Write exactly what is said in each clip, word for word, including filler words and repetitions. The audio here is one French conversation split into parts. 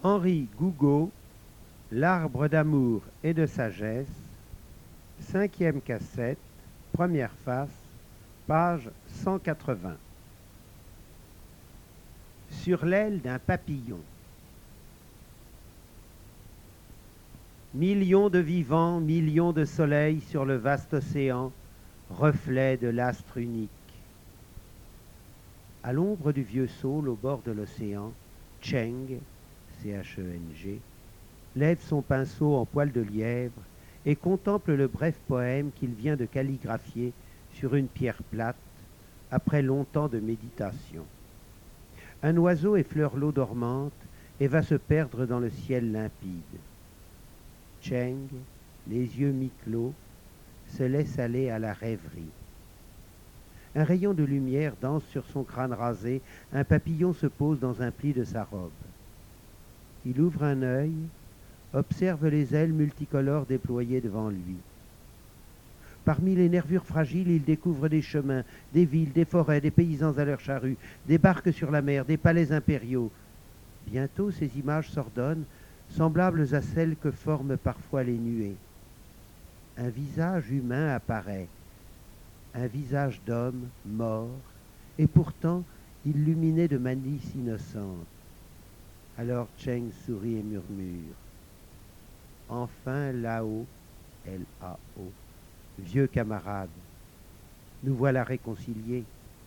Henri Gougaud, L'arbre d'amour et de sagesse, cinquième cassette, première face, page cent quatre-vingts. Sur l'aile d'un papillon. Millions de vivants, millions de soleils sur le vaste océan, reflet de l'astre unique. À l'ombre du vieux saule au bord de l'océan, Cheng, C H E N G, lève son pinceau en poil de lièvre et contemple le bref poème qu'il vient de calligraphier sur une pierre plate après longtemps de méditation. Un oiseau effleure l'eau dormante et va se perdre dans le ciel limpide. Cheng, les yeux mi-clos, se laisse aller à la rêverie. Un rayon de lumière danse sur son crâne rasé, un papillon se pose dans un pli de sa robe. Il ouvre un œil, observe les ailes multicolores déployées devant lui. Parmi les nervures fragiles, il découvre des chemins, des villes, des forêts, des paysans à leurs charrues, des barques sur la mer, des palais impériaux. Bientôt, ces images s'ordonnent, semblables à celles que forment parfois les nuées. Un visage humain apparaît, un visage d'homme mort, et pourtant illuminé de malice innocente. Alors Cheng sourit et murmure. Enfin Lao, L A O, vieux camarade, nous voilà réconciliés.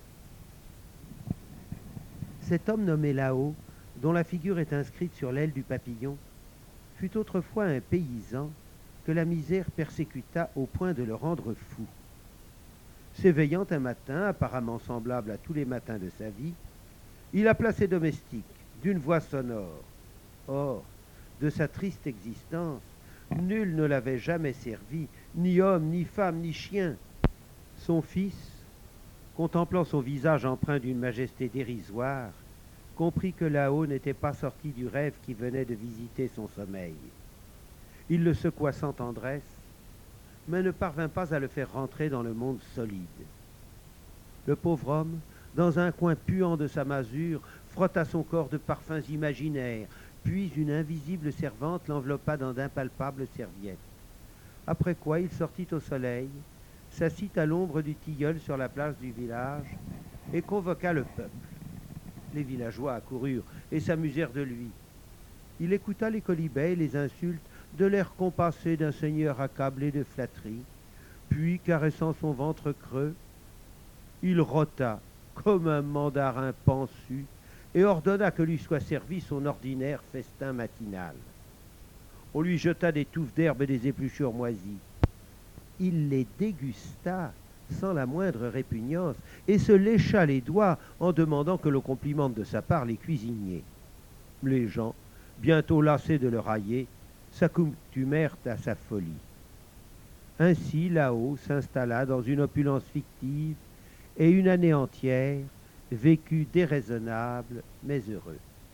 Cet homme nommé Lao, dont la figure est inscrite sur l'aile du papillon, fut autrefois un paysan que la misère persécuta au point de le rendre fou. S'éveillant un matin, apparemment semblable à tous les matins de sa vie, il appela ses domestiques d'une voix sonore. Or, de sa triste existence, nul ne l'avait jamais servi, ni homme, ni femme, ni chien. Son fils, contemplant son visage empreint d'une majesté dérisoire, comprit que Lao n'était pas sorti du rêve qui venait de visiter son sommeil. Il le secoua sans tendresse, mais ne parvint pas à le faire rentrer dans le monde solide. Le pauvre homme, dans un coin puant de sa masure, frotta son corps de parfums imaginaires, puis une invisible servante l'enveloppa dans d'impalpables serviettes. Après quoi il sortit au soleil, s'assit à l'ombre du tilleul sur la place du village et convoqua le peuple. Les villageois accoururent et s'amusèrent de lui. Il écouta les colibets et les insultes de l'air compassé d'un seigneur accablé de flatteries, puis, caressant son ventre creux, il rota comme un mandarin pansu et ordonna que lui soit servi son ordinaire festin matinal. On lui jeta des touffes d'herbe et des épluchures moisies. Il les dégusta sans la moindre répugnance et se lécha les doigts en demandant que l'on complimente de sa part les cuisiniers. Les gens, bientôt lassés de le railler, s'accoutumèrent à sa folie. Ainsi, Lao s'installa dans une opulence fictive et une année entière vécut déraisonnable mais heureux.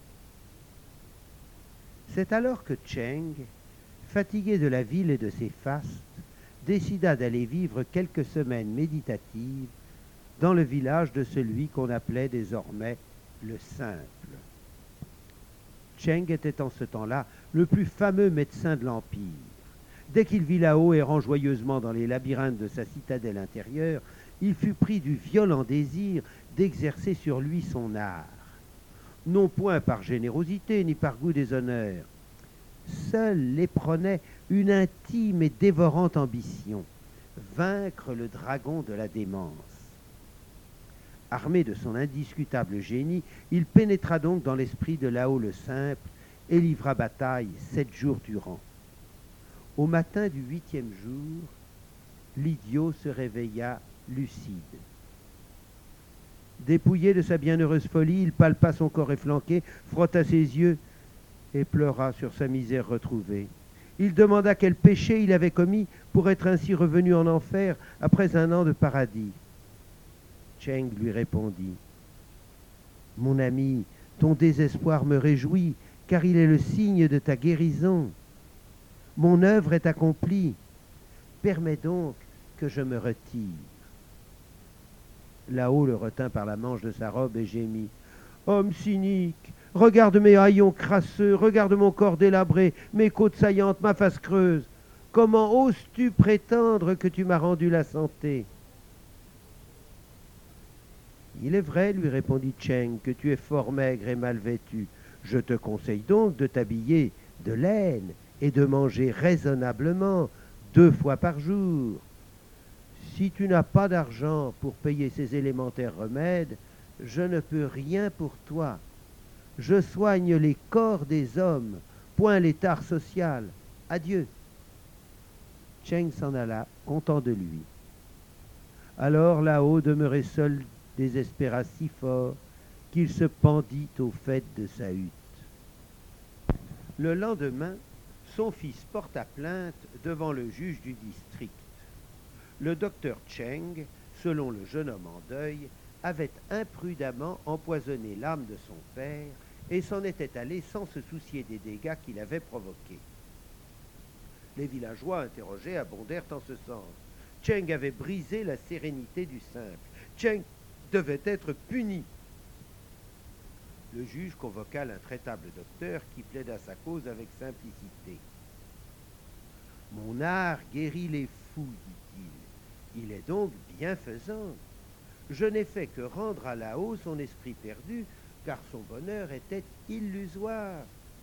C'est alors que Cheng, fatigué de la ville et de ses fastes, décida d'aller vivre quelques semaines méditatives dans le village de celui qu'on appelait désormais le Simple. Cheng était en ce temps-là le plus fameux médecin de l'Empire. Dès qu'il vit Lao errant joyeusement dans les labyrinthes de sa citadelle intérieure, il fut pris du violent désir d'exercer sur lui son art. Non point par générosité ni par goût des honneurs. Seul l'éprenait une intime et dévorante ambition, vaincre le dragon de la démence. Armé de son indiscutable génie, il pénétra donc dans l'esprit de Lao le Simple et livra bataille sept jours durant. Au matin du huitième jour, l'idiot se réveilla lucide. Dépouillé de sa bienheureuse folie, il palpa son corps efflanqué, frotta ses yeux et pleura sur sa misère retrouvée. Il demanda quel péché il avait commis pour être ainsi revenu en enfer après un an de paradis. Cheng lui répondit. « Mon ami, ton désespoir me réjouit, car il est le signe de ta guérison. Mon œuvre est accomplie. Permets donc que je me retire. » Lao le retint par la manche de sa robe et gémit. « Homme cynique, Regarde mes haillons crasseux, regarde mon corps délabré, mes côtes saillantes, ma face creuse. Comment oses-tu prétendre que tu m'as rendu la santé? Il est vrai, lui répondit Cheng, que tu es fort maigre et mal vêtu. Je te conseille donc de t'habiller de laine et de manger raisonnablement, deux fois par jour. Si tu n'as pas d'argent pour payer ces élémentaires remèdes, je ne peux rien pour toi. Je soigne les corps des hommes, point l'état social. Adieu. Cheng s'en alla, content de lui. Alors là-haut demeurait seul, désespéra si fort qu'il se pendit au faîte de sa hutte. Le lendemain, son fils porta plainte devant le juge du district. Le docteur Cheng, selon le jeune homme en deuil, avait imprudemment empoisonné l'âme de son père et s'en était allé sans se soucier des dégâts qu'il avait provoqués. Les villageois interrogés abondèrent en ce sens. Cheng avait brisé la sérénité du simple. Cheng devait être puni. Le juge convoqua l'intraitable docteur qui plaida sa cause avec simplicité. « Mon art guérit les fous, dit-il. Il est donc bienfaisant. Je n'ai fait que rendre à Lao son esprit perdu, car son bonheur était illusoire. »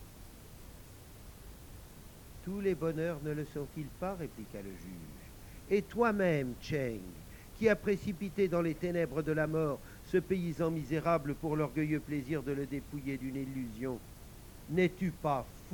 « Tous les bonheurs ne le sont-ils pas, répliqua le juge. Et toi-même, Cheng, qui as précipité dans les ténèbres de la mort ce paysan misérable pour l'orgueilleux plaisir de le dépouiller d'une illusion, n'es-tu pas fou? »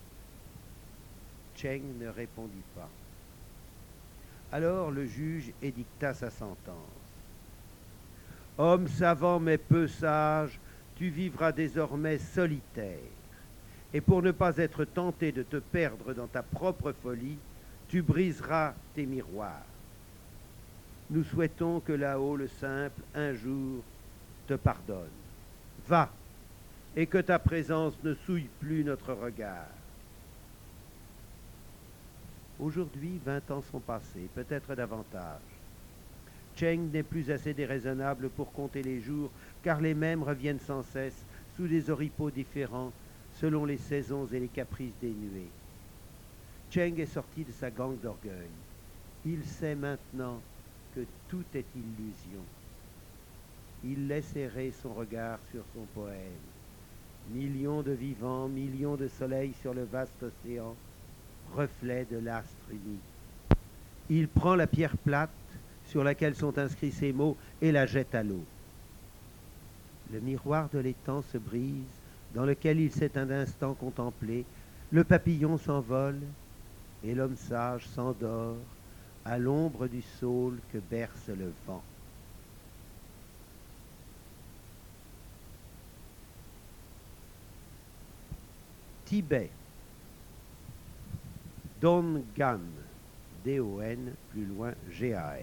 Cheng ne répondit pas. Alors le juge édicta sa sentence. « Homme savant mais peu sage, tu vivras désormais solitaire. Et pour ne pas être tenté de te perdre dans ta propre folie, tu briseras tes miroirs. Nous souhaitons que là-haut le simple, un jour, te pardonne. Va, et que ta présence ne souille plus notre regard. » Aujourd'hui, vingt ans sont passés, peut-être davantage. Cheng n'est plus assez déraisonnable pour compter les jours, car les mêmes reviennent sans cesse, sous des oripeaux différents, selon les saisons et les caprices des nuées. Cheng est sorti de sa gangue d'orgueil. Il sait maintenant que tout est illusion. Il laisse errer son regard sur son poème. Millions de vivants, millions de soleils sur le vaste océan, reflet de l'astre unique. Il prend la pierre plate sur laquelle sont inscrits ces mots et la jette à l'eau. Le miroir de l'étang se brise, dans lequel il s'est un instant contemplé, le papillon s'envole et l'homme sage s'endort à l'ombre du saule que berce le vent. Tibet. Don Gan, D O N, plus loin G A N.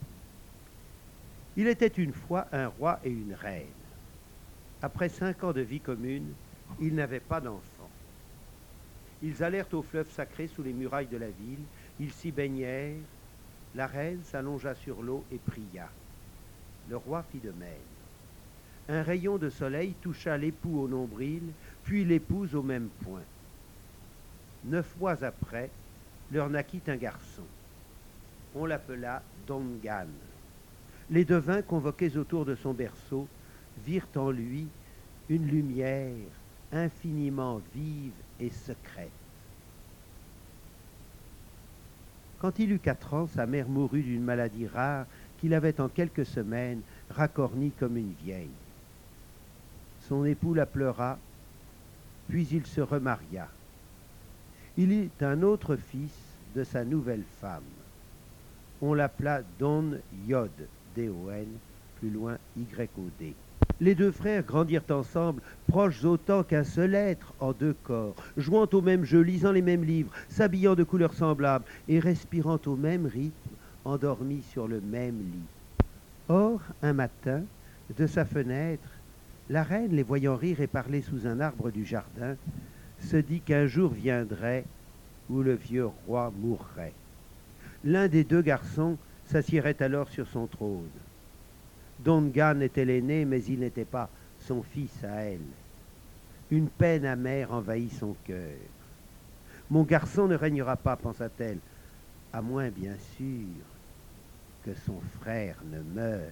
Il était une fois un roi et une reine. Après cinq ans de vie commune, ils n'avaient pas d'enfants. Ils allèrent au fleuve sacré sous les murailles de la ville, ils s'y baignèrent, la reine s'allongea sur l'eau et pria. Le roi fit de même. Un rayon de soleil toucha l'époux au nombril, puis l'épouse au même point. Neuf mois après, leur naquit un garçon. On l'appela Don Gan. Les devins, convoqués autour de son berceau, virent en lui une lumière infiniment vive et secrète. Quand il eut quatre ans, sa mère mourut d'une maladie rare qu'il avait en quelques semaines racornie comme une vieille. Son époux la pleura, puis il se remaria. Il eut un autre fils de sa nouvelle femme. On l'appela Don Yod, D O N, plus loin Y O D. Les deux frères grandirent ensemble, proches autant qu'un seul être en deux corps, jouant au même jeu, lisant les mêmes livres, s'habillant de couleurs semblables et respirant au même rythme, endormis sur le même lit. Or, un matin, de sa fenêtre, la reine, les voyant rire et parler sous un arbre du jardin, se dit qu'un jour viendrait où le vieux roi mourrait. L'un des deux garçons s'assiérait alors sur son trône. Don Gan était l'aîné, mais il n'était pas son fils à elle. Une peine amère envahit son cœur. Mon garçon ne régnera pas, pensa-t-elle, à moins bien sûr que son frère ne meure.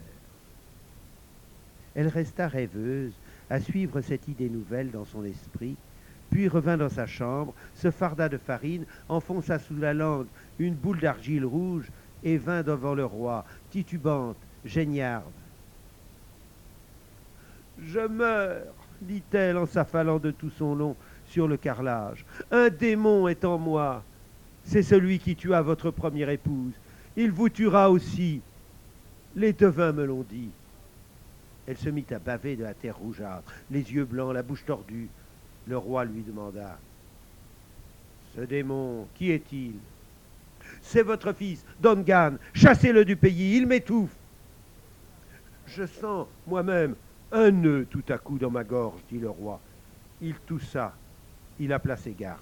Elle resta rêveuse à suivre cette idée nouvelle dans son esprit, puis revint dans sa chambre, se farda de farine, enfonça sous la langue une boule d'argile rouge et vint devant le roi, titubante, geignarde. « Je meurs, dit-elle en s'affalant de tout son long sur le carrelage. Un démon est en moi. C'est celui qui tua votre première épouse. Il vous tuera aussi. Les devins me l'ont dit. » Elle se mit à baver de la terre rougeâtre, les yeux blancs, la bouche tordue. Le roi lui demanda: « Ce démon, qui est-il? »« C'est votre fils, Dongan. Chassez-le du pays, il m'étouffe. »« Je sens moi-même un nœud tout à coup dans ma gorge, dit le roi. Il toussa. Il appela ses gardes.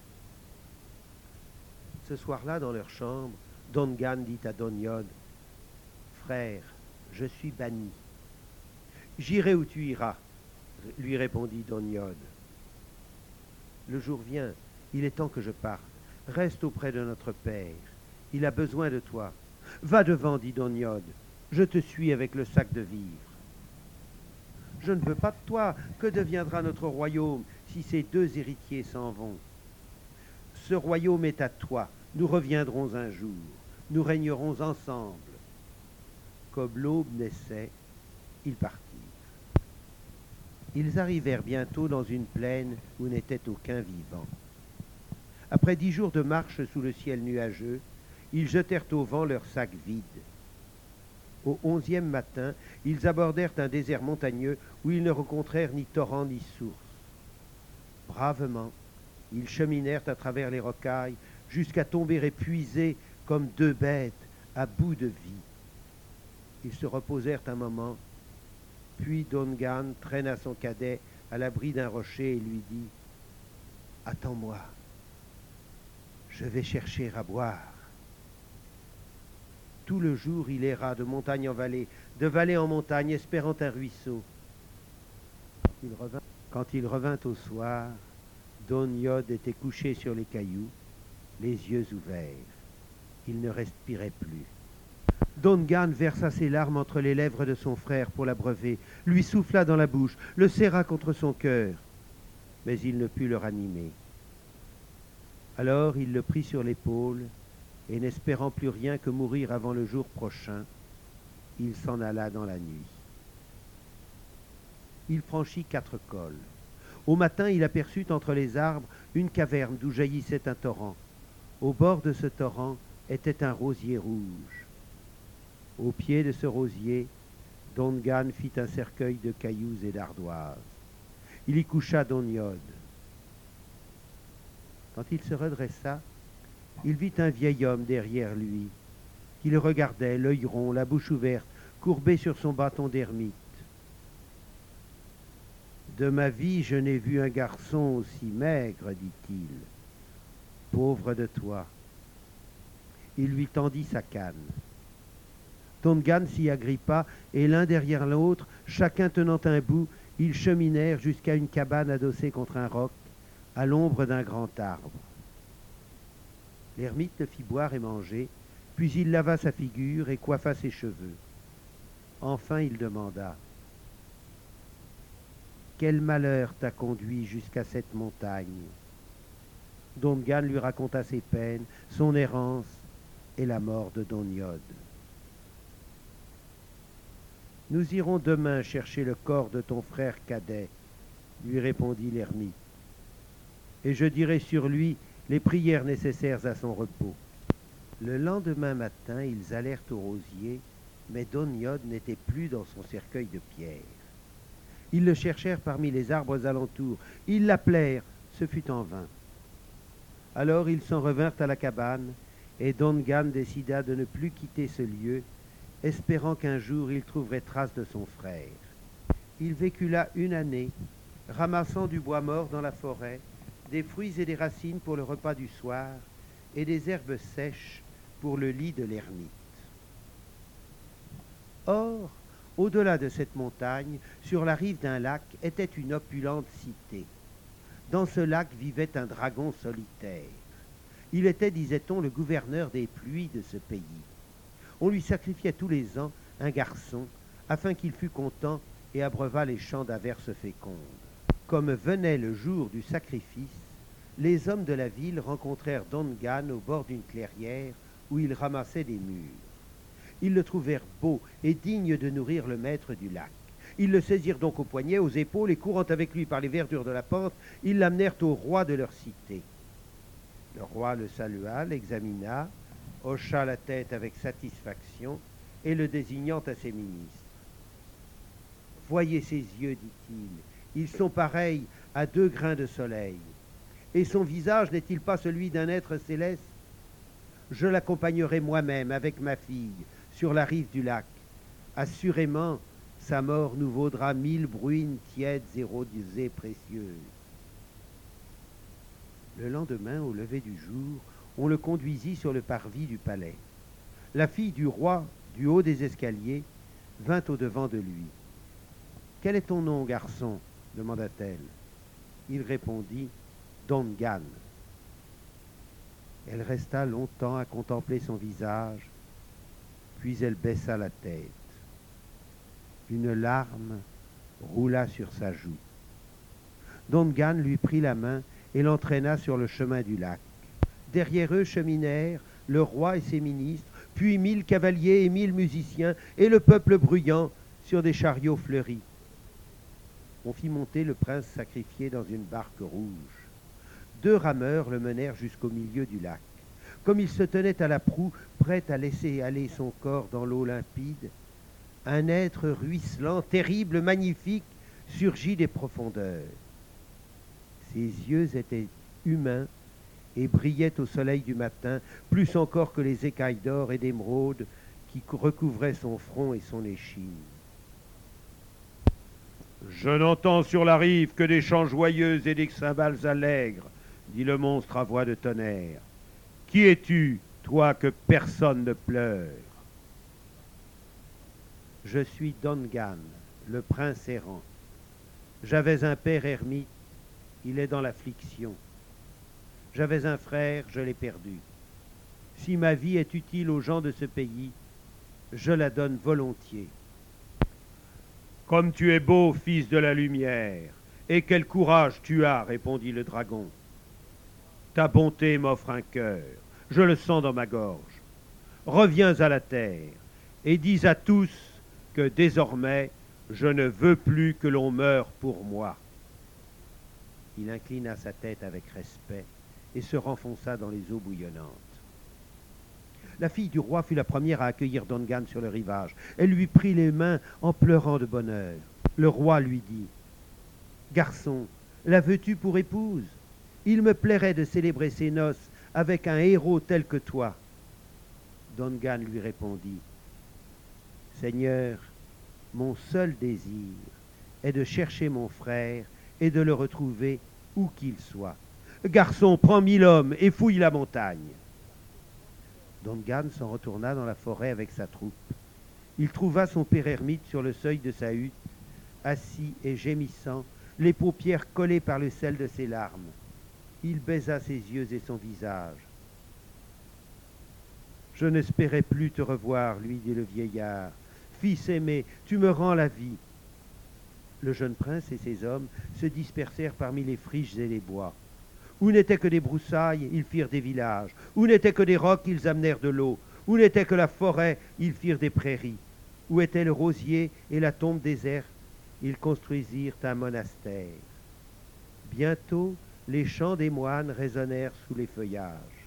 Ce soir-là, dans leur chambre, Dongan dit à Donyod: « Frère, je suis banni. »« J'irai où tu iras, » lui répondit Donyod. « Le jour vient, il est temps que je parte. Reste auprès de notre père. Il a besoin de toi. Va devant, dit Donyod. Je te suis avec le sac de vivres. »« Je ne veux pas de toi. Que deviendra notre royaume si ces deux héritiers s'en vont? Ce royaume est à toi. Nous reviendrons un jour. Nous régnerons ensemble. » Comme l'aube naissait, ils partirent. Ils arrivèrent bientôt dans une plaine où n'était aucun vivant. Après dix jours de marche sous le ciel nuageux, ils jetèrent au vent leurs sacs vides. Au onzième matin, ils abordèrent un désert montagneux où ils ne rencontrèrent ni torrent ni source. Bravement, ils cheminèrent à travers les rocailles jusqu'à tomber épuisés comme deux bêtes à bout de vie. Ils se reposèrent un moment, puis Dongan traîna son cadet à l'abri d'un rocher et lui dit: « Attends-moi, je vais chercher à boire. » Tout le jour, il erra de montagne en vallée, de vallée en montagne, espérant un ruisseau. Il revint. Quand il revint au soir, Donyod était couché sur les cailloux, les yeux ouverts. Il ne respirait plus. Dongan versa ses larmes entre les lèvres de son frère pour l'abreuver, lui souffla dans la bouche, le serra contre son cœur, mais il ne put le ranimer. Alors il le prit sur l'épaule, et n'espérant plus rien que mourir avant le jour prochain, il s'en alla dans la nuit. Il franchit quatre cols. Au matin, il aperçut entre les arbres une caverne d'où jaillissait un torrent. Au bord de ce torrent était un rosier rouge. Au pied de ce rosier, Dongan fit un cercueil de cailloux et d'ardoises. Il y coucha Donyod. Quand il se redressa, il vit un vieil homme derrière lui, qui le regardait, l'œil rond, la bouche ouverte, courbé sur son bâton d'ermite. « De ma vie, je n'ai vu un garçon aussi maigre, dit-il. Pauvre de toi. » Il lui tendit sa canne. Dongan s'y agrippa, et l'un derrière l'autre, chacun tenant un bout, ils cheminèrent jusqu'à une cabane adossée contre un roc, à l'ombre d'un grand arbre. L'ermite le fit boire et manger, puis il lava sa figure et coiffa ses cheveux. Enfin il demanda: « Quel malheur t'a conduit jusqu'à cette montagne ?» Dongan lui raconta ses peines, son errance et la mort de Donyod. « Nous irons demain chercher le corps de ton frère cadet, » lui répondit l'ermite, « et je dirai sur lui les prières nécessaires à son repos. » Le lendemain matin, ils allèrent au rosier, mais Donyod n'était plus dans son cercueil de pierre. Ils le cherchèrent parmi les arbres alentours, ils l'appelèrent, ce fut en vain. Alors ils s'en revinrent à la cabane, et Dongan décida de ne plus quitter ce lieu, espérant qu'un jour il trouverait trace de son frère. Il vécut là une année, ramassant du bois mort dans la forêt, des fruits et des racines pour le repas du soir, et des herbes sèches pour le lit de l'ermite. Or, au-delà de cette montagne, sur la rive d'un lac, était une opulente cité. Dans ce lac vivait un dragon solitaire. Il était, disait-on, le gouverneur des pluies de ce pays. On lui sacrifiait tous les ans un garçon, afin qu'il fût content et abreuvât les champs d'averses fécondes. Comme venait le jour du sacrifice, les hommes de la ville rencontrèrent Dongan au bord d'une clairière où il ramassait des mûres. Ils le trouvèrent beau et digne de nourrir le maître du lac. Ils le saisirent donc au poignet, aux épaules, et courant avec lui par les verdures de la pente, ils l'amenèrent au roi de leur cité. Le roi le salua, l'examina, hocha la tête avec satisfaction, et le désignant à ses ministres. « Voyez ses yeux, dit-il, ils sont pareils à deux grains de soleil. Et son visage n'est-il pas celui d'un être céleste? Je l'accompagnerai moi-même avec ma fille sur la rive du lac. Assurément, sa mort nous vaudra mille bruines tièdes et rosées précieuses. » Le lendemain, au lever du jour, on le conduisit sur le parvis du palais. La fille du roi, du haut des escaliers, vint au-devant de lui. « Quel est ton nom, garçon ?» demanda-t-elle. Il répondit « Dongan ». Elle resta longtemps à contempler son visage, puis elle baissa la tête. Une larme roula sur sa joue. Dongan lui prit la main et l'entraîna sur le chemin du lac. Derrière eux cheminèrent le roi et ses ministres, puis mille cavaliers et mille musiciens, et le peuple bruyant sur des chariots fleuris. On fit monter le prince sacrifié dans une barque rouge. Deux rameurs le menèrent jusqu'au milieu du lac. Comme il se tenait à la proue, prêt à laisser aller son corps dans l'eau limpide, un être ruisselant, terrible, magnifique, surgit des profondeurs. Ses yeux étaient humains et brillaient au soleil du matin, plus encore que les écailles d'or et d'émeraude qui recouvraient son front et son échine. « Je n'entends sur la rive que des chants joyeux et des cymbales allègres, » dit le monstre à voix de tonnerre. « Qui es-tu, toi que personne ne pleure ?»« Je suis Dongan, le prince errant. J'avais un père ermite, il est dans l'affliction. J'avais un frère, je l'ai perdu. Si ma vie est utile aux gens de ce pays, je la donne volontiers. »« Comme tu es beau, fils de la lumière, et quel courage tu as, répondit le dragon. Ta bonté m'offre un cœur, je le sens dans ma gorge. Reviens à la terre, et dis à tous que désormais, je ne veux plus que l'on meure pour moi. » Il inclina sa tête avec respect et se renfonça dans les eaux bouillonnantes. La fille du roi fut la première à accueillir Dongan sur le rivage. Elle lui prit les mains en pleurant de bonheur. Le roi lui dit « Garçon, la veux-tu pour épouse? Il me plairait de célébrer ses noces avec un héros tel que toi. » Dongan lui répondit « Seigneur, mon seul désir est de chercher mon frère et de le retrouver où qu'il soit. Garçon, prends mille hommes et fouille la montagne. » Dongan s'en retourna dans la forêt avec sa troupe. Il trouva son père ermite sur le seuil de sa hutte, assis et gémissant, les paupières collées par le sel de ses larmes. Il baisa ses yeux et son visage. « Je n'espérais plus te revoir, lui dit le vieillard. Fils aimé, tu me rends la vie. » Le jeune prince et ses hommes se dispersèrent parmi les friches et les bois. Où n'étaient que des broussailles, ils firent des villages. Où n'étaient que des rocs, ils amenèrent de l'eau. Où n'était que la forêt, ils firent des prairies. Où était le rosier et la tombe déserte, ils construisirent un monastère. Bientôt, les chants des moines résonnèrent sous les feuillages.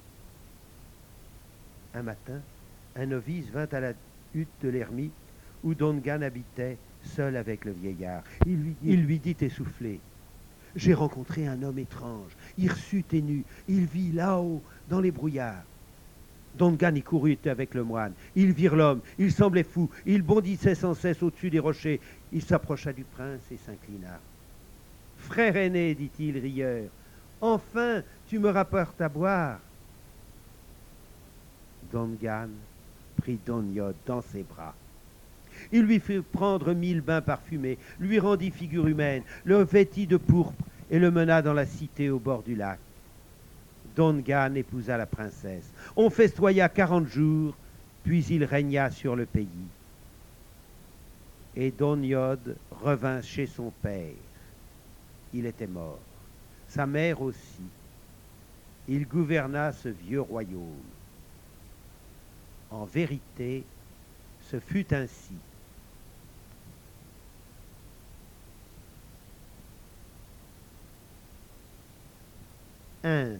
Un matin, un novice vint à la hutte de l'ermite où Dongan habitait, seul avec le vieillard. Il lui dit, il lui dit essoufflé, « J'ai rencontré un homme étrange, hirsute et nu. Il vit là-haut, dans les brouillards. » Dongan y courut avec le moine. Ils virent l'homme, il semblait fou, il bondissait sans cesse au-dessus des rochers. Il s'approcha du prince et s'inclina. « Frère aîné, dit-il rieur, enfin tu me rapportes à boire. » Dongan prit Donyod dans ses bras. Il lui fit prendre mille bains parfumés, lui rendit figure humaine, le vêtit de pourpre et le mena dans la cité au bord du lac. Dongan épousa la princesse. On festoya quarante jours, puis il régna sur le pays. Et Donyod revint chez son père. Il était mort. Sa mère aussi. Il gouverna ce vieux royaume. En vérité, ce fut ainsi. Inde.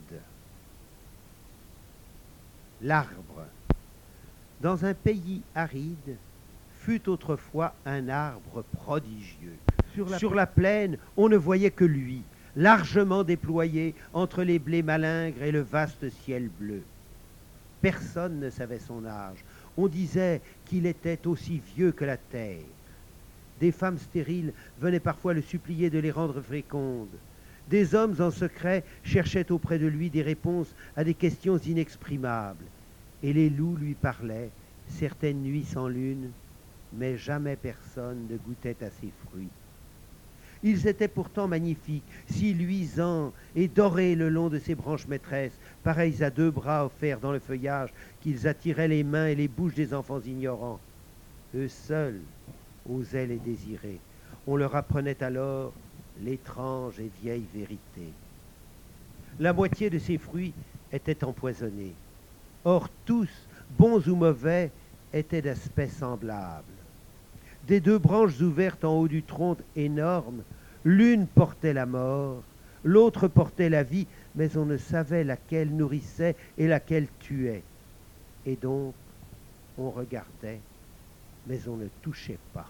L'arbre. Dans un pays aride, fut autrefois un arbre prodigieux. Sur la, Sur la plaine, on ne voyait que lui, largement déployé entre les blés malingres et le vaste ciel bleu. Personne ne savait son âge. On disait qu'il était aussi vieux que la terre. Des femmes stériles venaient parfois le supplier de les rendre fécondes. Des hommes en secret cherchaient auprès de lui des réponses à des questions inexprimables. Et les loups lui parlaient, certaines nuits sans lune, mais jamais personne ne goûtait à ses fruits. Ils étaient pourtant magnifiques, si luisants et dorés le long de ses branches maîtresses, pareils à deux bras offerts dans le feuillage, qu'ils attiraient les mains et les bouches des enfants ignorants. Eux seuls osaient les désirer. On leur apprenait alors l'étrange et vieille vérité. La moitié de ces fruits étaient empoisonnés. Or tous, bons ou mauvais, étaient d'aspect semblable. Des deux branches ouvertes en haut du tronc énorme, l'une portait la mort, l'autre portait la vie, mais on ne savait laquelle nourrissait et laquelle tuait. Et donc, on regardait, mais on ne touchait pas.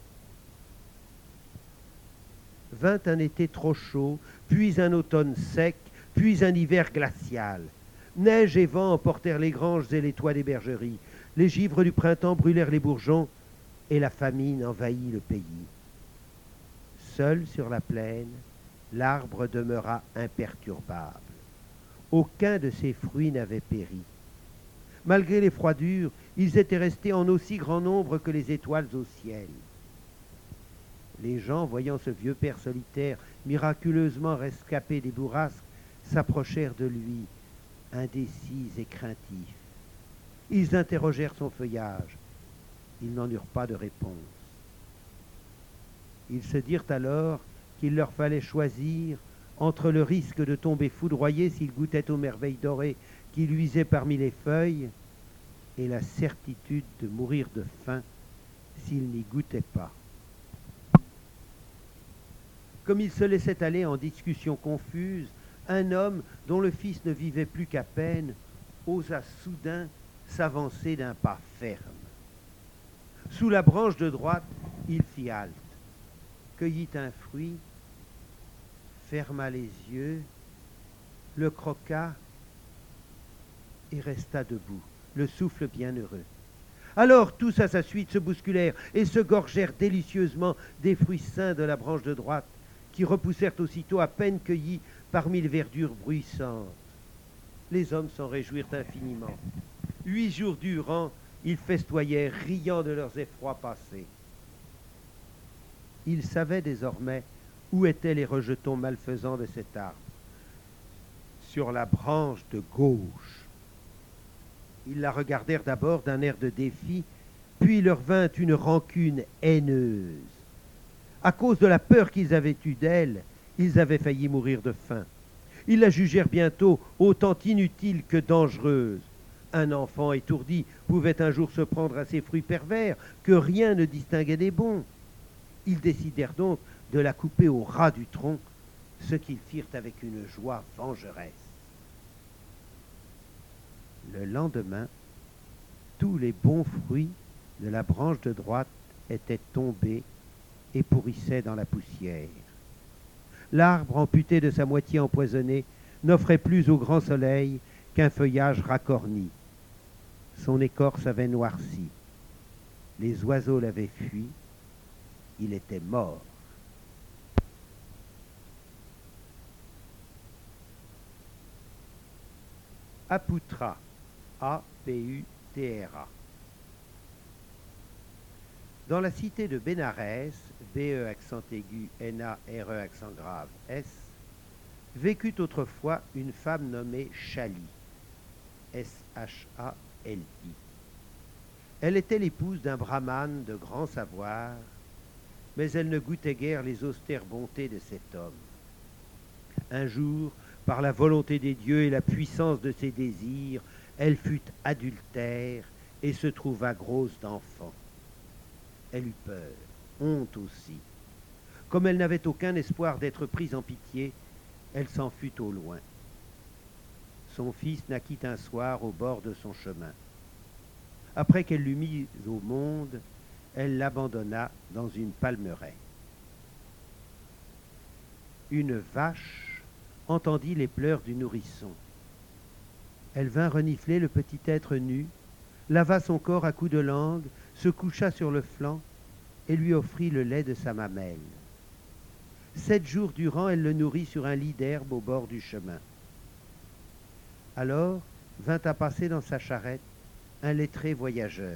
Vint un été trop chaud, puis un automne sec, puis un hiver glacial. Neige et vent emportèrent les granges et les toits des bergeries. Les givres du printemps brûlèrent les bourgeons, et la famine envahit le pays. Seul sur la plaine, l'arbre demeura imperturbable. Aucun de ses fruits n'avait péri. Malgré les froidures, ils étaient restés en aussi grand nombre que les étoiles au ciel. Les gens, voyant ce vieux père solitaire miraculeusement rescapé des bourrasques, s'approchèrent de lui, indécis et craintifs. Ils interrogèrent son feuillage. Ils n'en eurent pas de réponse. Ils se dirent alors qu'il leur fallait choisir entre le risque de tomber foudroyés s'ils goûtaient aux merveilles dorées qui luisaient parmi les feuilles et la certitude de mourir de faim s'ils n'y goûtaient pas. Comme ils se laissaient aller en discussions confuses, un homme dont le fils ne vivait plus qu'à peine osa soudain s'avancer d'un pas ferme. Sous la branche de droite, il fit halte, cueillit un fruit, ferma les yeux, le croqua et resta debout, le souffle bienheureux. Alors tous à sa suite se bousculèrent et se gorgèrent délicieusement des fruits sains de la branche de droite, qui repoussèrent aussitôt à peine cueillis parmi les verdures bruissantes. Les hommes s'en réjouirent infiniment. Huit jours durant, ils festoyèrent, riant de leurs effrois passés. Ils savaient désormais où étaient les rejetons malfaisants de cet arbre. Sur la branche de gauche. Ils la regardèrent d'abord d'un air de défi, puis leur vint une rancune haineuse. À cause de la peur qu'ils avaient eue d'elle, ils avaient failli mourir de faim. Ils la jugèrent bientôt autant inutile que dangereuse. Un enfant étourdi pouvait un jour se prendre à ces fruits pervers que rien ne distinguait des bons. Ils décidèrent donc de la couper au ras du tronc, ce qu'ils firent avec une joie vengeresse. Le lendemain, tous les bons fruits de la branche de droite étaient tombés et pourrissaient dans la poussière. L'arbre, amputé de sa moitié empoisonnée, n'offrait plus au grand soleil qu'un feuillage racorni. Son écorce avait noirci. Les oiseaux l'avaient fui. Il était mort. Aputra, A P U T R A. Dans la cité de Bénarès, B E accent aigu, N A R E accent grave, S, vécut autrefois une femme nommée Shali, S H A L I. Elle était l'épouse d'un brahmane de grand savoir, mais elle ne goûtait guère les austères bontés de cet homme. Un jour, par la volonté des dieux et la puissance de ses désirs, elle fut adultère et se trouva grosse d'enfants. Elle eut peur, honte aussi. Comme elle n'avait aucun espoir d'être prise en pitié, elle s'en fut au loin. Son fils naquit un soir au bord de son chemin. Après qu'elle l'eut mis au monde, elle l'abandonna dans une palmeraie. Une vache entendit les pleurs du nourrisson. Elle vint renifler le petit être nu, lava son corps à coups de langue, se coucha sur le flanc et lui offrit le lait de sa mamelle. Sept jours durant, elle le nourrit sur un lit d'herbe au bord du chemin. Alors vint à passer dans sa charrette un lettré voyageur.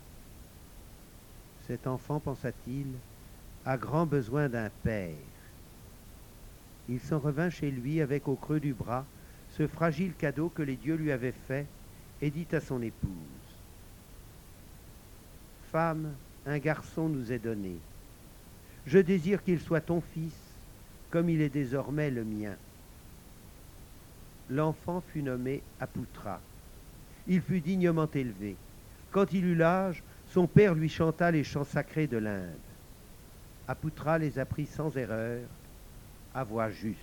Cet enfant, pensa-t-il, a grand besoin d'un père. Il s'en revint chez lui avec au creux du bras ce fragile cadeau que les dieux lui avaient fait et dit à son épouse: « Femme, un garçon nous est donné. Je désire qu'il soit ton fils, comme il est désormais le mien. » L'enfant fut nommé Aputra. Il fut dignement élevé. Quand il eut l'âge, son père lui chanta les chants sacrés de l'Inde. Aputra les apprit sans erreur, à voix juste.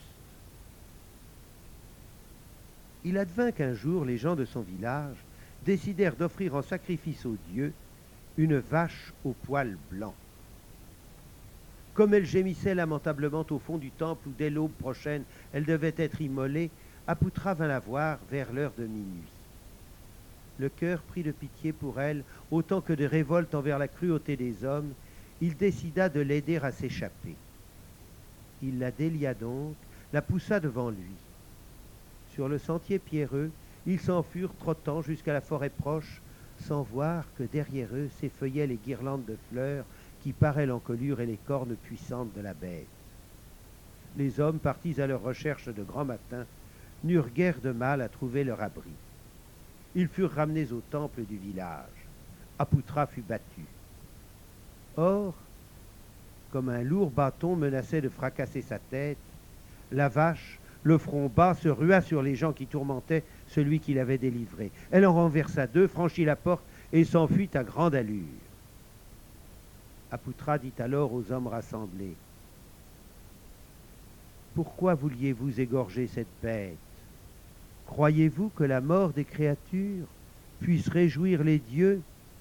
Il advint qu'un jour, les gens de son village décidèrent d'offrir en sacrifice aux dieux une vache aux poils blancs. Comme elle gémissait lamentablement au fond du temple où dès l'aube prochaine elle devait être immolée, Aputra vint la voir vers l'heure de minuit. Le cœur pris de pitié pour elle, autant que de révolte envers la cruauté des hommes, il décida de l'aider à s'échapper. Il la délia donc, la poussa devant lui. Sur le sentier pierreux, ils s'enfurent trottant jusqu'à la forêt proche, sans voir que derrière eux s'effeuillaient les guirlandes de fleurs qui paraient l'encolure et les cornes puissantes de la bête. Les hommes, partis à leur recherche de grand matin, n'eurent guère de mal à trouver leur abri. Ils furent ramenés au temple du village. Aputra fut battu. Or, comme un lourd bâton menaçait de fracasser sa tête, la vache, le front bas, se rua sur les gens qui tourmentaient celui qui l'avait délivré. Elle en renversa deux, franchit la porte et s'enfuit à grande allure. Aputra dit alors aux hommes rassemblés: « Pourquoi vouliez-vous égorger cette bête? Croyez-vous que la mort des créatures puisse réjouir les dieux ?»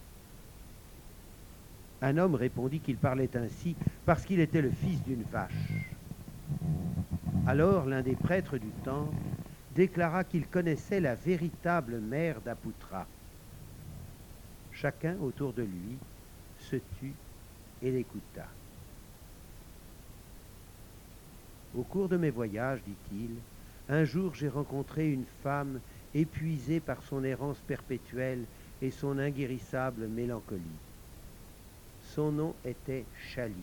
Un homme répondit qu'il parlait ainsi parce qu'il était le fils d'une vache. Alors l'un des prêtres du temple déclara qu'il connaissait la véritable mère d'Aputra. Chacun autour de lui se tut et l'écouta. Au cours de mes voyages, dit-il, un jour j'ai rencontré une femme épuisée par son errance perpétuelle et son inguérissable mélancolie. Son nom était Shali.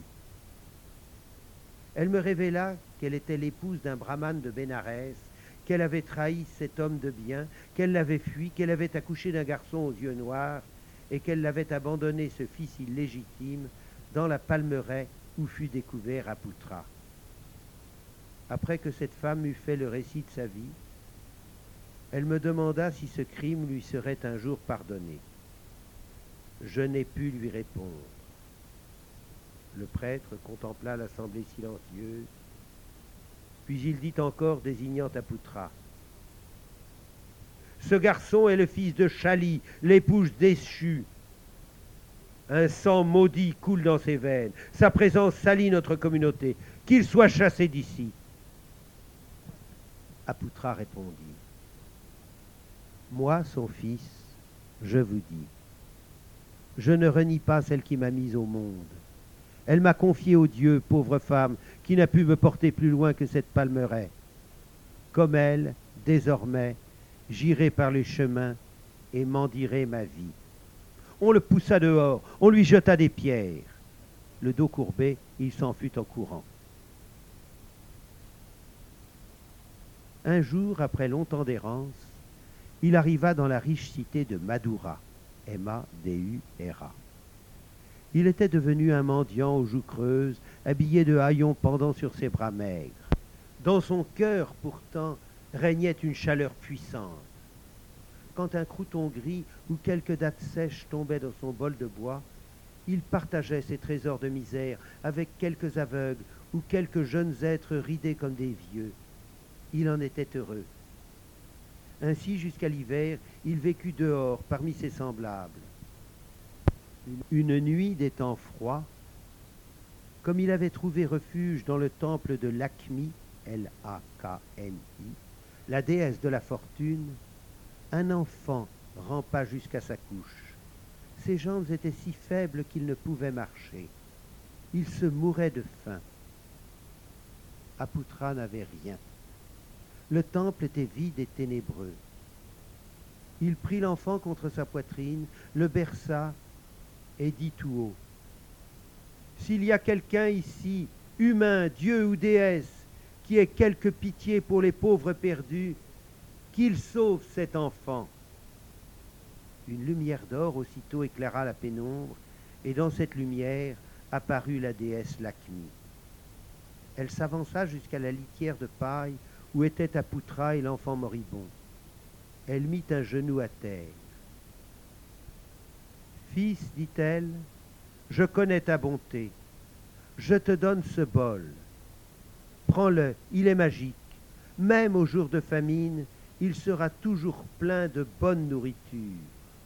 Elle me révéla qu'elle était l'épouse d'un brahmane de Bénarès, qu'elle avait trahi cet homme de bien, qu'elle l'avait fui, qu'elle avait accouché d'un garçon aux yeux noirs et qu'elle l'avait abandonné, ce fils illégitime, dans la palmeraie où fut découvert Aputra. Après que cette femme eut fait le récit de sa vie, elle me demanda si ce crime lui serait un jour pardonné. Je n'ai pu lui répondre. Le prêtre contempla l'assemblée silencieuse, puis il dit encore, désignant Aputra: « Ce garçon est le fils de Shali, l'épouse déchue. Un sang maudit coule dans ses veines. Sa présence salit notre communauté. Qu'il soit chassé d'ici. » Aputra répondit: « Moi, son fils, je vous dis, je ne renie pas celle qui m'a mise au monde. Elle m'a confié au Dieu, pauvre femme, qui n'a pu me porter plus loin que cette palmeraie. Comme elle, désormais, j'irai par les chemins et mendierai ma vie. » On le poussa dehors, on lui jeta des pierres. Le dos courbé, il s'enfuit en courant. Un jour, après longtemps d'errance, il arriva dans la riche cité de Madura, M A D U R A. Il était devenu un mendiant aux joues creuses, habillé de haillons pendant sur ses bras maigres. Dans son cœur, pourtant, régnait une chaleur puissante. Quand un crouton gris ou quelques dattes sèches tombaient dans son bol de bois, il partageait ses trésors de misère avec quelques aveugles ou quelques jeunes êtres ridés comme des vieux. Il en était heureux. Ainsi, jusqu'à l'hiver, il vécut dehors parmi ses semblables. Une nuit des temps froids, comme il avait trouvé refuge dans le temple de Lakmi, L A K M I, la déesse de la fortune, un enfant rampa jusqu'à sa couche. Ses jambes étaient si faibles qu'il ne pouvait marcher. Il se mourait de faim. Aputra n'avait rien. Le temple était vide et ténébreux. Il prit l'enfant contre sa poitrine, le berça et dit tout haut: « S'il y a quelqu'un ici, humain, dieu ou déesse, qui ait quelque pitié pour les pauvres perdus, qu'il sauve cet enfant. » Une lumière d'or aussitôt éclaira la pénombre, et dans cette lumière apparut la déesse Lakmi. Elle s'avança jusqu'à la litière de paille où étaient Aputra et l'enfant moribond. Elle mit un genou à terre. « Fils, dit-elle, je connais ta bonté. Je te donne ce bol. Prends-le, il est magique. Même au jour de famine, il sera toujours plein de bonne nourriture. »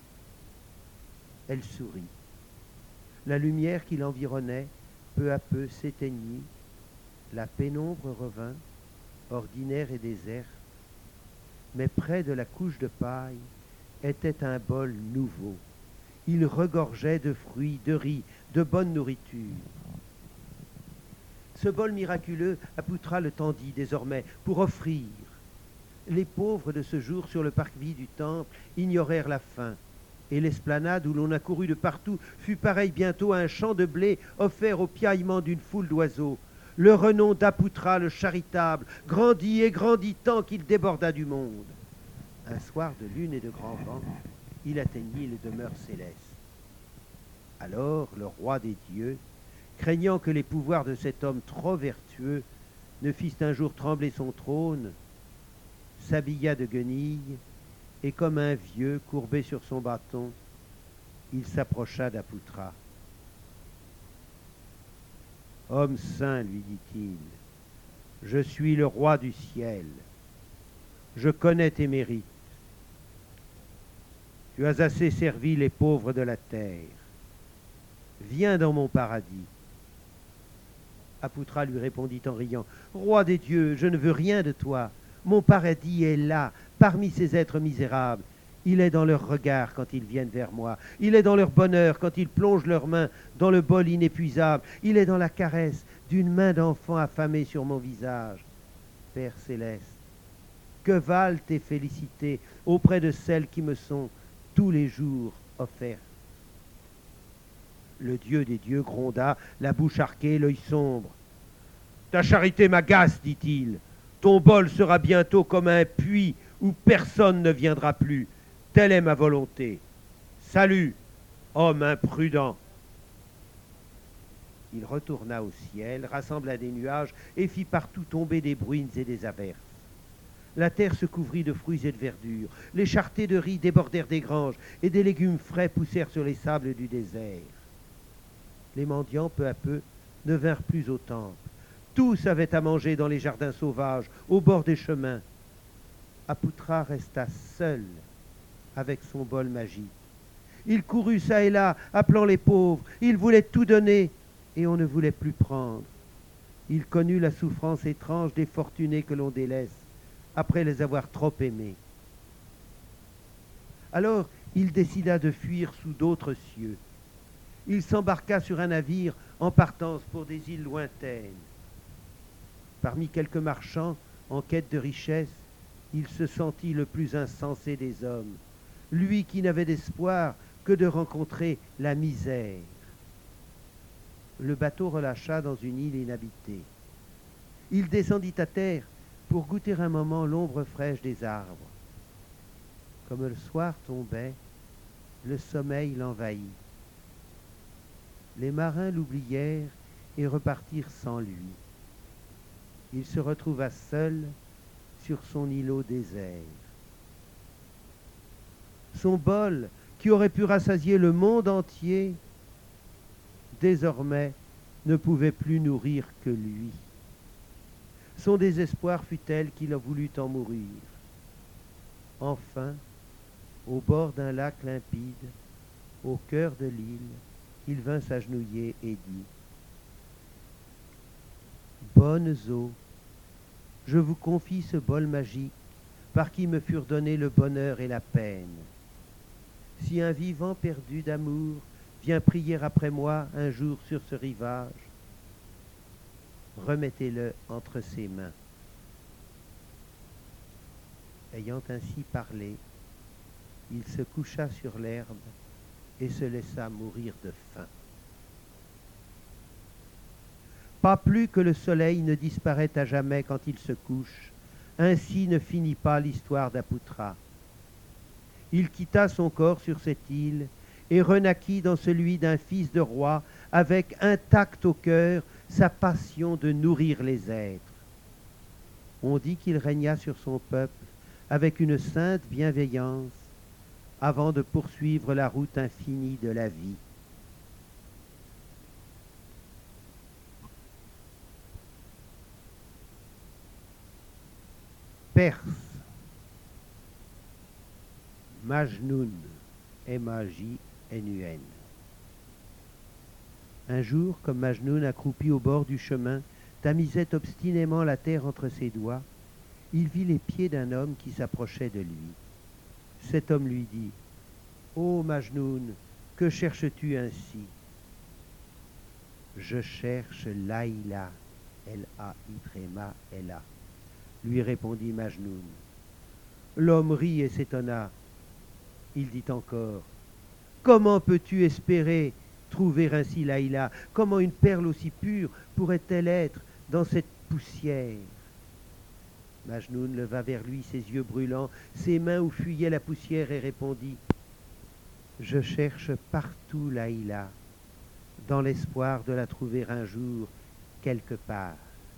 Elle sourit. La lumière qui l'environnait peu à peu s'éteignit. La pénombre revint, ordinaire et déserte. Mais près de la couche de paille était un bol nouveau. Il regorgeait de fruits, de riz, de bonne nourriture. Ce bol miraculeux, Aputra le tendit désormais pour offrir. Les pauvres de ce jour sur le parvis du temple ignorèrent la faim, et l'esplanade où l'on accourut de partout fut pareille bientôt à un champ de blé offert au piaillement d'une foule d'oiseaux. Le renom d'Aputra le charitable grandit et grandit tant qu'il déborda du monde. Un soir de lune et de grand vent, il atteignit les demeures célestes. Alors le roi des dieux, craignant que les pouvoirs de cet homme trop vertueux ne fissent un jour trembler son trône, s'habilla de guenilles, et comme un vieux courbé sur son bâton, il s'approcha d'Aputra. « Homme saint, lui dit-il, je suis le roi du ciel. Je connais tes mérites. Tu as assez servi les pauvres de la terre. Viens dans mon paradis. » Aputra lui répondit en riant: « Roi des dieux, je ne veux rien de toi. Mon paradis est là, parmi ces êtres misérables. Il est dans leur regard quand ils viennent vers moi. Il est dans leur bonheur quand ils plongent leurs mains dans le bol inépuisable. Il est dans la caresse d'une main d'enfant affamée sur mon visage. Père céleste, que valent tes félicités auprès de celles qui me sont tous les jours offertes? » Le dieu des dieux gronda, la bouche arquée, l'œil sombre. « Ta charité m'agace, dit-il. Ton bol sera bientôt comme un puits où personne ne viendra plus. Telle est ma volonté. Salut, homme imprudent. » Il retourna au ciel, rassembla des nuages et fit partout tomber des bruines et des averses. La terre se couvrit de fruits et de verdure. Les charretés de riz débordèrent des granges et des légumes frais poussèrent sur les sables du désert. Les mendiants, peu à peu, ne vinrent plus au temple. Tous avaient à manger dans les jardins sauvages, au bord des chemins. Aputra resta seul avec son bol magique. Il courut çà et là, appelant les pauvres. Il voulait tout donner, et on ne voulait plus prendre. Il connut la souffrance étrange des fortunés que l'on délaisse, après les avoir trop aimés. Alors, il décida de fuir sous d'autres cieux. Il s'embarqua sur un navire en partance pour des îles lointaines. Parmi quelques marchands en quête de richesse, il se sentit le plus insensé des hommes, lui qui n'avait d'espoir que de rencontrer la misère. Le bateau relâcha dans une île inhabitée. Il descendit à terre pour goûter un moment l'ombre fraîche des arbres. Comme le soir tombait, le sommeil l'envahit. Les marins l'oublièrent et repartirent sans lui. Il se retrouva seul sur son îlot désert. Son bol, qui aurait pu rassasier le monde entier, désormais ne pouvait plus nourrir que lui. Son désespoir fut tel qu'il en voulut en mourir. Enfin, au bord d'un lac limpide, au cœur de l'île, il vint s'agenouiller et dit « Bonnes eaux, je vous confie ce bol magique par qui me furent donnés le bonheur et la peine. Si un vivant perdu d'amour vient prier après moi un jour sur ce rivage, remettez-le entre ses mains. » Ayant ainsi parlé, il se coucha sur l'herbe et se laissa mourir de faim. Pas plus que le soleil ne disparaît à jamais quand il se couche, ainsi ne finit pas l'histoire d'Apoutra. Il quitta son corps sur cette île et renaquit dans celui d'un fils de roi, avec intacte au cœur sa passion de nourrir les êtres. On dit qu'il régna sur son peuple avec une sainte bienveillance avant de poursuivre la route infinie de la vie. Perse. Majnoun, M A J N U N. Un jour, comme Majnoun, accroupi au bord du chemin, tamisait obstinément la terre entre ses doigts, il vit les pieds d'un homme qui s'approchait de lui. Cet homme lui dit « Ô Majnoun, que cherches-tu ainsi ?»« Je cherche Laïla, L A Y L A, lui répondit Majnoun. L'homme rit et s'étonna. Il dit encore « Comment peux-tu espérer trouver ainsi Laïla? Comment une perle aussi pure pourrait-elle être dans cette poussière ?» Majnoun leva vers lui ses yeux brûlants, ses mains où fuyait la poussière et répondit « Je cherche partout Laïla, dans l'espoir de la trouver un jour quelque part. »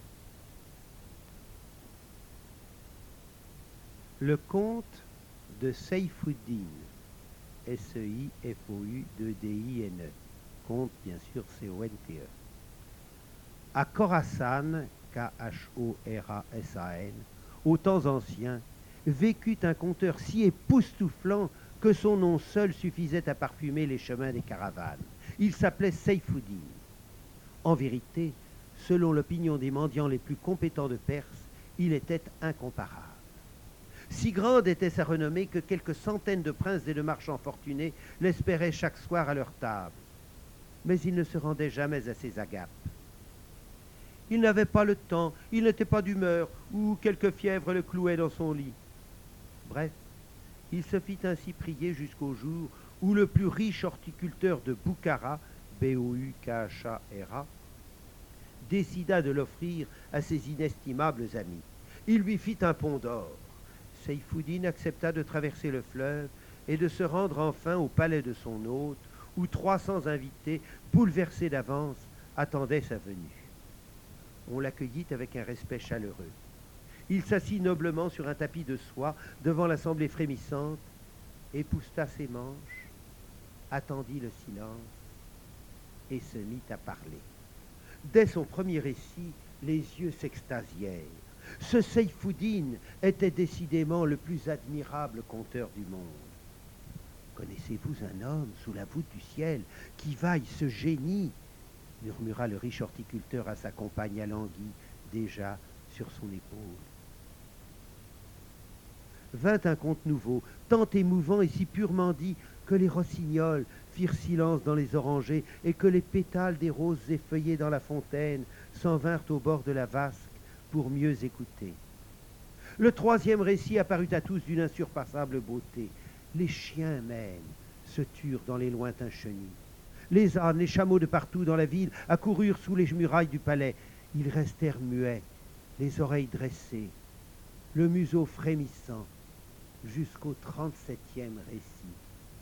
Le conte de Seyfouddin, S E I F O U D I N E, conte bien sûr C O N T E. À Khorasan, K H O R A S A N, aux temps anciens, vécut un conteur si époustouflant que son nom seul suffisait à parfumer les chemins des caravanes. Il s'appelait Seyfouddin. En vérité, selon l'opinion des mendiants les plus compétents de Perse, il était incomparable. Si grande était sa renommée que quelques centaines de princes et de marchands fortunés l'espéraient chaque soir à leur table. Mais il ne se rendait jamais à ses agapes. Il n'avait pas le temps, il n'était pas d'humeur, ou quelque fièvre le clouait dans son lit. Bref, il se fit ainsi prier jusqu'au jour où le plus riche horticulteur de Boukhara, B O U K H A R A, décida de l'offrir à ses inestimables amis. Il lui fit un pont d'or. Seyfouddin accepta de traverser le fleuve et de se rendre enfin au palais de son hôte, où trois cents invités, bouleversés d'avance, attendaient sa venue. On l'accueillit avec un respect chaleureux. Il s'assit noblement sur un tapis de soie devant l'assemblée frémissante, épousseta ses manches, attendit le silence et se mit à parler. Dès son premier récit, les yeux s'extasièrent. Ce Seyfouddin était décidément le plus admirable conteur du monde. Connaissez-vous un homme sous la voûte du ciel qui vaille ce génie? Murmura le riche horticulteur à sa compagne alanguie, déjà sur son épaule. Vint un conte nouveau, tant émouvant et si purement dit que les rossignols firent silence dans les orangers et que les pétales des roses effeuillées dans la fontaine s'en vinrent au bord de la vasque pour mieux écouter. Le troisième récit apparut à tous d'une insurpassable beauté. Les chiens mêmes se turent dans les lointains chenils. Les ânes, les chameaux de partout dans la ville accoururent sous les murailles du palais. Ils restèrent muets, les oreilles dressées, le museau frémissant, jusqu'au trente-septième récit.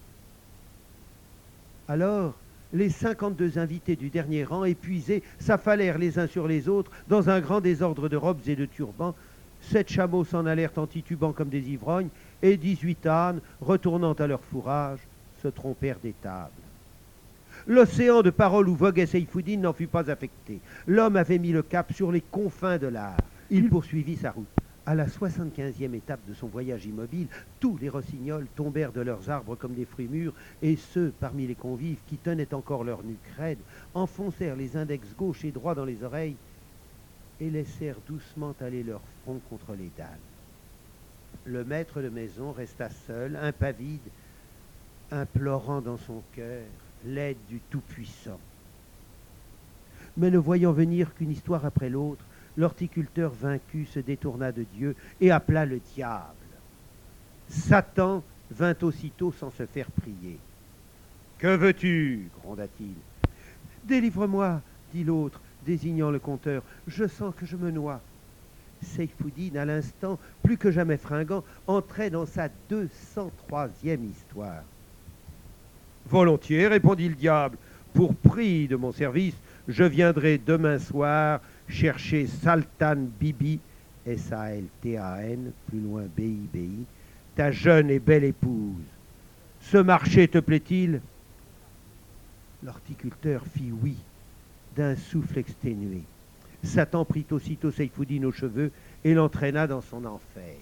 Alors, les cinquante-deux invités du dernier rang, épuisés, s'affalèrent les uns sur les autres dans un grand désordre de robes et de turbans. Sept chameaux s'en allèrent en titubant comme des ivrognes, et dix-huit ânes, retournant à leur fourrage, se trompèrent des tables. L'océan de paroles où voguait Seyfoudine n'en fut pas affecté. L'homme avait mis le cap sur les confins de l'art. Il poursuivit sa route. À la soixante-quinzième étape de son voyage immobile, tous les rossignols tombèrent de leurs arbres comme des fruits mûrs, et ceux parmi les convives qui tenaient encore leur nuque raide enfoncèrent les index gauche et droit dans les oreilles et laissèrent doucement aller leur front contre les dalles. Le maître de maison resta seul, impavide, implorant dans son cœur l'aide du Tout-Puissant. Mais ne voyant venir qu'une histoire après l'autre, l'horticulteur vaincu se détourna de Dieu et appela le diable. Satan vint aussitôt sans se faire prier. « Que veux-tu » gronda-t-il. « Délivre-moi, dit l'autre, désignant le conteur. Je sens que je me noie. » Seyfoudine, à l'instant, plus que jamais fringant, entrait dans sa deux cent troisième histoire. « Volontiers, répondit le diable, pour prix de mon service, je viendrai demain soir chercher Saltan Bibi, S A L T A N, plus loin B I B I, ta jeune et belle épouse. Ce marché te plaît-il » L'horticulteur fit oui, d'un souffle exténué. Satan prit aussitôt Seyfoudine aux cheveux et l'entraîna dans son enfer.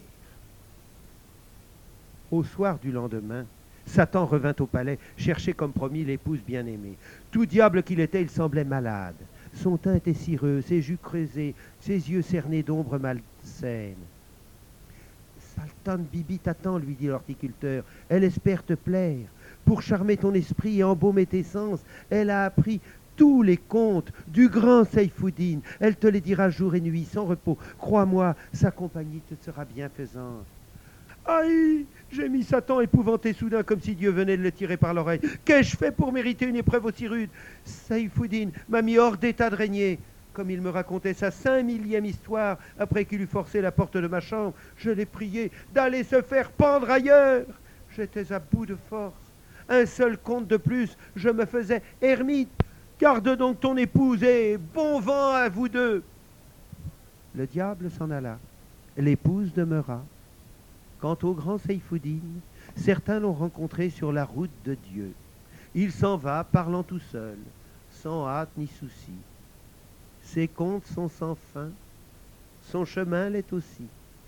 Au soir du lendemain, Satan revint au palais, chercher comme promis l'épouse bien-aimée. Tout diable qu'il était, il semblait malade. Son teint était cireux, ses joues creusées, ses yeux cernés d'ombres malsaines. « Saltan Bibi t'attend, lui dit l'horticulteur. Elle espère te plaire. Pour charmer ton esprit et embaumer tes sens, elle a appris tous les contes du grand Seyfoudine. Elle te les dira jour et nuit, sans repos. Crois-moi, sa compagnie te sera bienfaisante. » Aïe, gémit Satan, épouvanté soudain, comme si Dieu venait de le tirer par l'oreille. Qu'ai-je fait pour mériter une épreuve aussi rude? Seyfoudine m'a mis hors d'état de régner. Comme il me racontait sa cinq millième histoire, après qu'il eut forcé la porte de ma chambre, je l'ai prié d'aller se faire pendre ailleurs. J'étais à bout de force. Un seul conte de plus, je me faisais ermite. Garde donc ton épouse et bon vent à vous deux. Le diable s'en alla. L'épouse demeura. Quant au grand Seyfoudine, certains l'ont rencontré sur la route de Dieu. Il s'en va, parlant tout seul, sans hâte ni souci. Ses contes sont sans fin, son chemin l'est aussi.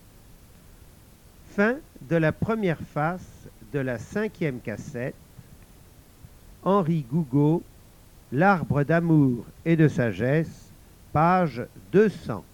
Fin de la première face de la cinquième cassette. Henri Gougaud, L'Arbre d'amour et de sagesse, page deux cents.